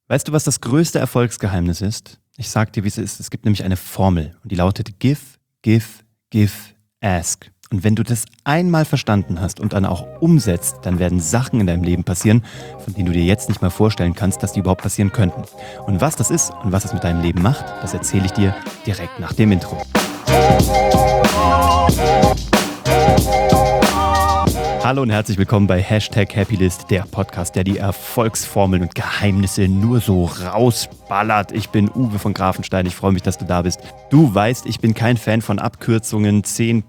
Weißt du, was das größte Erfolgsgeheimnis ist? Ich sag dir, wie es ist. Es gibt nämlich eine Formel und die lautet Give, Give, Give, Ask. Und wenn du das einmal verstanden hast und dann auch umsetzt, dann werden Sachen in deinem Leben passieren, von denen du dir jetzt nicht mal vorstellen kannst, dass die überhaupt passieren könnten. Und was das ist und was es mit deinem Leben macht, das erzähle ich dir direkt nach dem Intro. Hallo und herzlich willkommen bei #Happylist, der Podcast, der die Erfolgsformeln und Geheimnisse nur so rausballert. Ich bin Uwe von Grafenstein, ich freue mich, dass du da bist. Du weißt, ich bin kein Fan von Abkürzungen,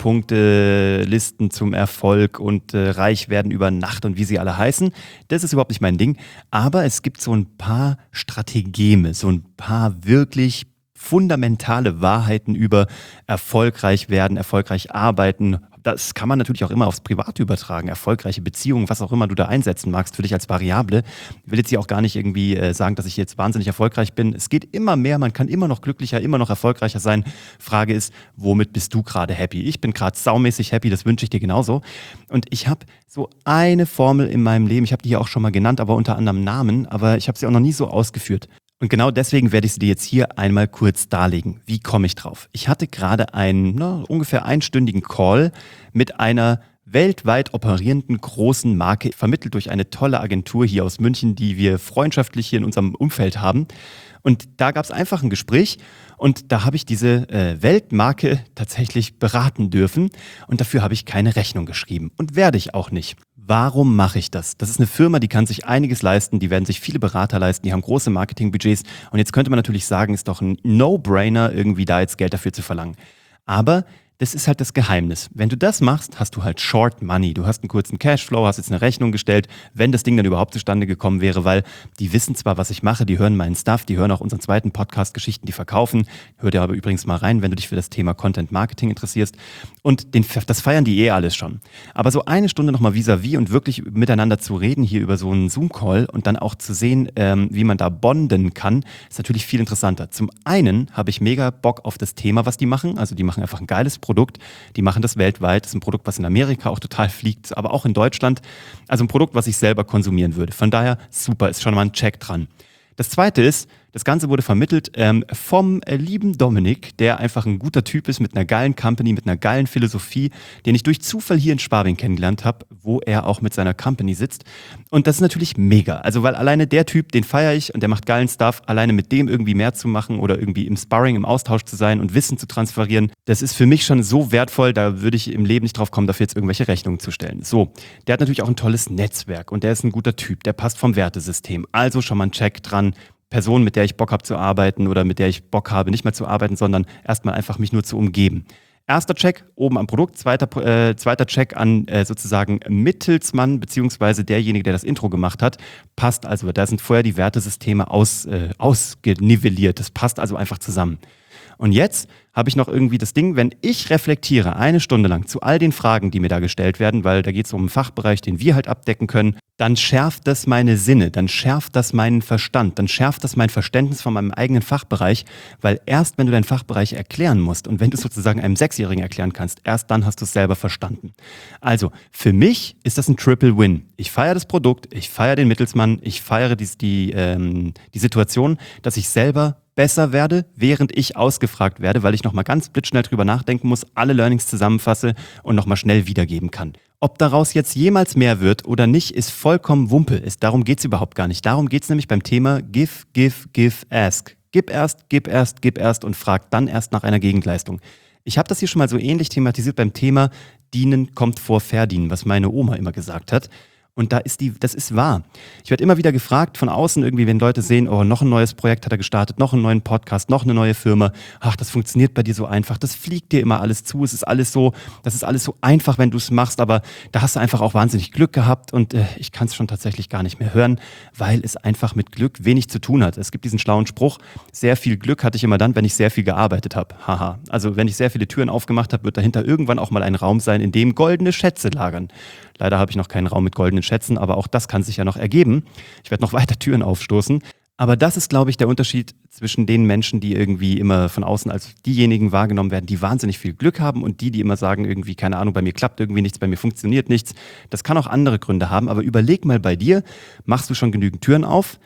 10-Punkte-Listen zum Erfolg und reich werden über Nacht und wie sie alle heißen. Das ist überhaupt nicht mein Ding, aber es gibt so ein paar Strategeme, so ein paar wirklich fundamentale Wahrheiten über erfolgreich werden, erfolgreich arbeiten. Das kann man natürlich auch immer aufs Private übertragen. Erfolgreiche Beziehungen, was auch immer du da einsetzen magst für dich als Variable. Ich will jetzt hier auch gar nicht irgendwie sagen, dass ich jetzt wahnsinnig erfolgreich bin. Es geht immer mehr, man kann immer noch glücklicher, immer noch erfolgreicher sein. Frage ist, womit bist du gerade happy? Ich bin gerade saumäßig happy, das wünsche ich dir genauso. Und ich habe so eine Formel in meinem Leben, ich habe die hier auch schon mal genannt, aber unter anderem Namen, aber ich habe sie auch noch nie so ausgeführt. Und genau deswegen werde ich sie dir jetzt hier einmal kurz darlegen. Wie komme ich drauf? Ich hatte gerade einen ungefähr einstündigen Call mit einer weltweit operierenden großen Marke, vermittelt durch eine tolle Agentur hier aus München, die wir freundschaftlich hier in unserem Umfeld haben. Und da gab es einfach ein Gespräch und da habe ich diese Weltmarke tatsächlich beraten dürfen und dafür habe ich keine Rechnung geschrieben und werde ich auch nicht. Warum mache ich das? Das ist eine Firma, die kann sich einiges leisten, die werden sich viele Berater leisten, die haben große Marketingbudgets und jetzt könnte man natürlich sagen, ist doch ein No-Brainer, irgendwie da jetzt Geld dafür zu verlangen. Aber das ist halt das Geheimnis. Wenn du das machst, hast du halt Short Money. Du hast einen kurzen Cashflow, hast jetzt eine Rechnung gestellt, wenn das Ding dann überhaupt zustande gekommen wäre, weil die wissen zwar, was ich mache, die hören meinen Stuff, die hören auch unseren zweiten Podcast Geschichten, die verkaufen. Hör dir aber übrigens mal rein, wenn du dich für das Thema Content Marketing interessierst. Und das feiern die alles schon. Aber so eine Stunde nochmal vis-à-vis und wirklich miteinander zu reden hier über so einen Zoom-Call und dann auch zu sehen, wie man da bonden kann, ist natürlich viel interessanter. Zum einen habe ich mega Bock auf das Thema, was die machen. Also die machen einfach ein geiles Produkt. Die machen das weltweit. Das ist ein Produkt, was in Amerika auch total fliegt, aber auch in Deutschland. Also ein Produkt, was ich selber konsumieren würde. Von daher super, ist schon mal ein Check dran. Das zweite ist, das Ganze wurde vermittelt vom lieben Dominik, der einfach ein guter Typ ist mit einer geilen Company, mit einer geilen Philosophie, den ich durch Zufall hier in Schwabing kennengelernt habe, wo er auch mit seiner Company sitzt. Und das ist natürlich mega. Also weil alleine der Typ, den feiere ich und der macht geilen Stuff, alleine mit dem irgendwie mehr zu machen oder irgendwie im Sparring, im Austausch zu sein und Wissen zu transferieren, das ist für mich schon so wertvoll, da würde ich im Leben nicht drauf kommen, dafür jetzt irgendwelche Rechnungen zu stellen. So, der hat natürlich auch ein tolles Netzwerk und der ist ein guter Typ, der passt vom Wertesystem. Also schon mal ein Check dran. Person, mit der ich Bock habe zu arbeiten oder mit der ich Bock habe, nicht mehr zu arbeiten, sondern erstmal einfach mich nur zu umgeben. Erster Check oben am Produkt, zweiter Check an sozusagen Mittelsmann beziehungsweise derjenige, der das Intro gemacht hat. Passt also, da sind vorher die Wertesysteme ausgenivelliert. Das passt also einfach zusammen. Und jetzt habe ich noch irgendwie das Ding, wenn ich reflektiere, eine Stunde lang zu all den Fragen, die mir da gestellt werden, weil da geht es um einen Fachbereich, den wir halt abdecken können, dann schärft das meine Sinne, dann schärft das meinen Verstand, dann schärft das mein Verständnis von meinem eigenen Fachbereich, weil erst wenn du deinen Fachbereich erklären musst und wenn du es sozusagen einem Sechsjährigen erklären kannst, erst dann hast du es selber verstanden. Also für mich ist das ein Triple Win. Ich feiere das Produkt, ich feiere den Mittelsmann, ich feiere die Situation, dass ich selber besser werde, während ich ausgefragt werde, weil ich nochmal ganz blitzschnell drüber nachdenken muss, alle Learnings zusammenfasse und nochmal schnell wiedergeben kann. Ob daraus jetzt jemals mehr wird oder nicht, ist vollkommen Wumpe. Darum geht es überhaupt gar nicht. Darum geht es nämlich beim Thema Give, Give, Give, Ask. Gib erst, gib erst, gib erst und frag dann erst nach einer Gegenleistung. Ich habe das hier schon mal so ähnlich thematisiert beim Thema Dienen kommt vor Verdienen, was meine Oma immer gesagt hat. Und das ist wahr. Ich werde immer wieder gefragt von außen irgendwie, wenn Leute sehen, oh, noch ein neues Projekt hat er gestartet, noch einen neuen Podcast, noch eine neue Firma. Ach, das funktioniert bei dir so einfach. Das fliegt dir immer alles zu. Das ist alles so einfach, wenn du es machst. Aber da hast du einfach auch wahnsinnig Glück gehabt. Und ich kann es schon tatsächlich gar nicht mehr hören, weil es einfach mit Glück wenig zu tun hat. Es gibt diesen schlauen Spruch, sehr viel Glück hatte ich immer dann, wenn ich sehr viel gearbeitet habe. Haha. Also wenn ich sehr viele Türen aufgemacht habe, wird dahinter irgendwann auch mal ein Raum sein, in dem goldene Schätze lagern. Leider habe ich noch keinen Raum mit goldenen Schätzen, aber auch das kann sich ja noch ergeben. Ich werde noch weiter Türen aufstoßen. Aber das ist, glaube ich, der Unterschied zwischen den Menschen, die irgendwie immer von außen als diejenigen wahrgenommen werden, die wahnsinnig viel Glück haben und die immer sagen, irgendwie, keine Ahnung, bei mir klappt irgendwie nichts, bei mir funktioniert nichts. Das kann auch andere Gründe haben, aber überleg mal bei dir, machst du schon genügend Türen auf,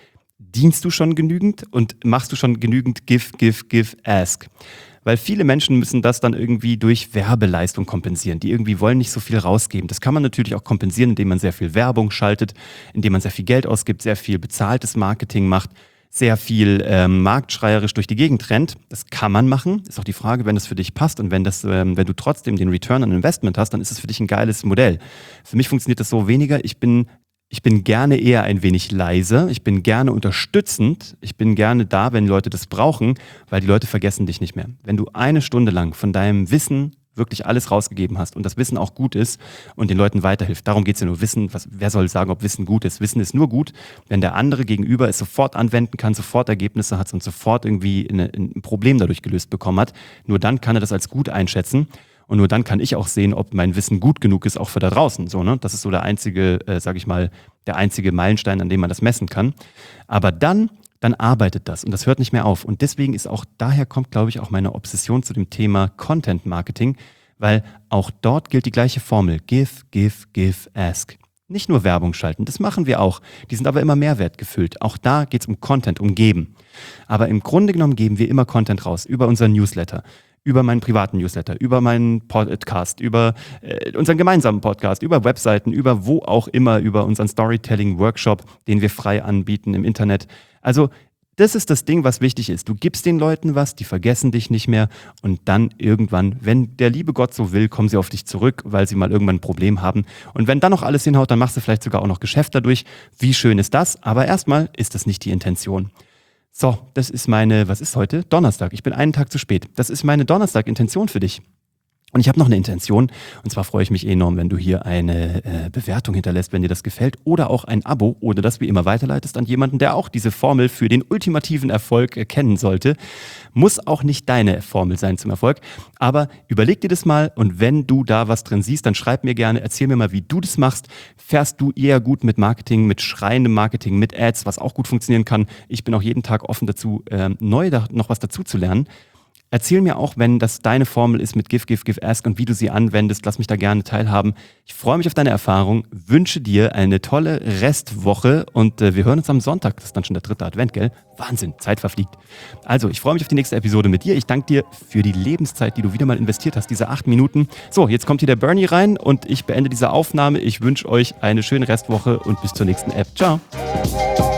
Verdienst du schon genügend und machst du schon genügend Give, Ask? Weil viele Menschen müssen das dann irgendwie durch Werbeleistung kompensieren. Die irgendwie wollen nicht so viel rausgeben. Das kann man natürlich auch kompensieren, indem man sehr viel Werbung schaltet, indem man sehr viel Geld ausgibt, sehr viel bezahltes Marketing macht, sehr viel marktschreierisch durch die Gegend rennt. Das kann man machen. Ist auch die Frage, wenn das für dich passt und wenn du trotzdem den Return on Investment hast, dann ist es für dich ein geiles Modell. Für mich funktioniert das so weniger. Ich bin gerne eher ein wenig leise. Ich bin gerne unterstützend. Ich bin gerne da, wenn Leute das brauchen, weil die Leute vergessen dich nicht mehr. Wenn du eine Stunde lang von deinem Wissen wirklich alles rausgegeben hast und das Wissen auch gut ist und den Leuten weiterhilft. Darum geht es ja nur. Wer soll sagen, ob Wissen gut ist? Wissen ist nur gut, wenn der andere gegenüber es sofort anwenden kann, sofort Ergebnisse hat und sofort irgendwie ein Problem dadurch gelöst bekommen hat. Nur dann kann er das als gut einschätzen. Und nur dann kann ich auch sehen, ob mein Wissen gut genug ist, auch für da draußen. So, ne? Das ist so der einzige, der einzige Meilenstein, an dem man das messen kann. Aber dann arbeitet das und das hört nicht mehr auf. Und deswegen daher kommt, glaube ich, auch meine Obsession zu dem Thema Content Marketing, weil auch dort gilt die gleiche Formel. Give, ask. Nicht nur Werbung schalten, das machen wir auch. Die sind aber immer Mehrwert gefüllt. Auch da geht es um Content, um Geben. Aber im Grunde genommen geben wir immer Content raus über unseren Newsletter, über meinen privaten Newsletter, über meinen Podcast, über unseren gemeinsamen Podcast, über Webseiten, über wo auch immer, über unseren Storytelling-Workshop, den wir frei anbieten im Internet. Also das ist das Ding, was wichtig ist. Du gibst den Leuten was, die vergessen dich nicht mehr und dann irgendwann, wenn der liebe Gott so will, kommen sie auf dich zurück, weil sie mal irgendwann ein Problem haben. Und wenn dann noch alles hinhaut, dann machst du vielleicht sogar auch noch Geschäft dadurch. Wie schön ist das? Aber erstmal ist das nicht die Intention. So, das ist was ist heute? Donnerstag. Ich bin einen Tag zu spät. Das ist meine Donnerstag-Intention für dich. Und ich habe noch eine Intention, und zwar freue ich mich enorm, wenn du hier eine Bewertung hinterlässt, wenn dir das gefällt, oder auch ein Abo, oder das wie immer weiterleitest an jemanden, der auch diese Formel für den ultimativen Erfolg kennen sollte. Muss auch nicht deine Formel sein zum Erfolg, aber überleg dir das mal und wenn du da was drin siehst, dann schreib mir gerne, erzähl mir mal, wie du das machst. Fährst du eher gut mit Marketing, mit schreiendem Marketing, mit Ads, was auch gut funktionieren kann? Ich bin auch jeden Tag offen dazu, neu noch was dazu zu lernen. Erzähl mir auch, wenn das deine Formel ist mit Give, Ask und wie du sie anwendest. Lass mich da gerne teilhaben. Ich freue mich auf deine Erfahrung, wünsche dir eine tolle Restwoche und wir hören uns am Sonntag. Das ist dann schon der 3. Advent, gell? Wahnsinn, Zeit verfliegt. Also, ich freue mich auf die nächste Episode mit dir. Ich danke dir für die Lebenszeit, die du wieder mal investiert hast, diese 8 Minuten. So, jetzt kommt hier der Bernie rein und ich beende diese Aufnahme. Ich wünsche euch eine schöne Restwoche und bis zur nächsten App. Ciao.